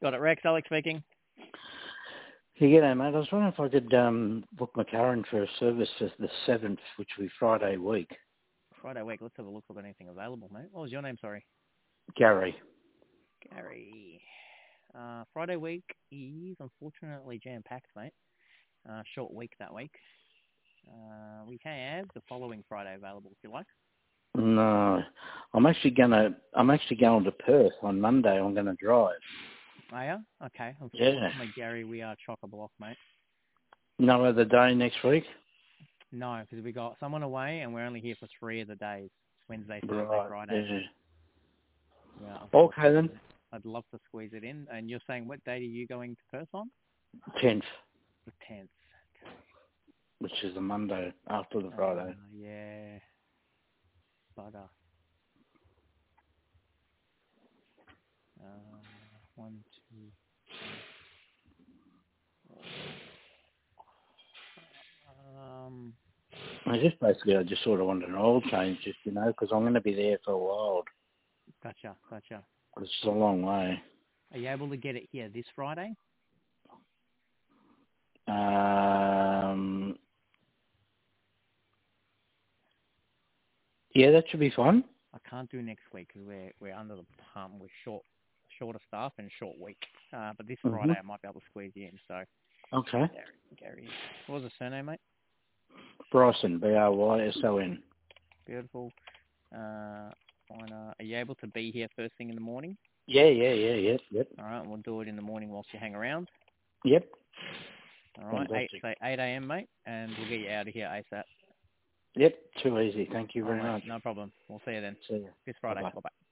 Got it, Rex. Alex speaking. Yeah, g'day, mate. I was wondering if I could book my car in for a service for the 7th, which will be Friday week. Friday week. Let's have a look if we've got anything available, mate. What was your name, sorry? Gary. Gary. Friday week is unfortunately jam-packed, mate. Short week that week. We have the following Friday available, if you like. No, I'm actually going to Perth on Monday. I'm going to drive. Are you? Okay. Yeah. Unfortunately, Gary, we are chock-a-block, mate. No other day next week? No, because we got someone away and we're only here for 3 of the days. Wednesday, Thursday, Right. Friday. Yeah. Okay, then. I'd love to squeeze it in. And you're saying what date are you going to Perth on? 10th, The 10th. Okay. which is the Monday after the Friday. Yeah. Bugger. 1, 2, 3. I just sort of wanted an oil change, just, because I'm going to be there for a while. Gotcha. It's a long way. Are you able to get it here this Friday? Yeah, that should be fine. I can't do next week because we're under the pump. We're shorter staff and short week. But this Friday I might be able to squeeze you in. So, Okay. Gary. What was the surname, mate? Bryson, Bryson. Beautiful. Are you able to be here first thing in the morning? Yeah, yep. All right, we'll do it in the morning whilst you hang around. Yep. All right, Fantastic. 8 a.m., mate, and we'll get you out of here ASAP. Yep, too easy. Thank you very Mate, much. no problem. We'll see you then. See you. This Friday. Bye-bye. Bye-bye.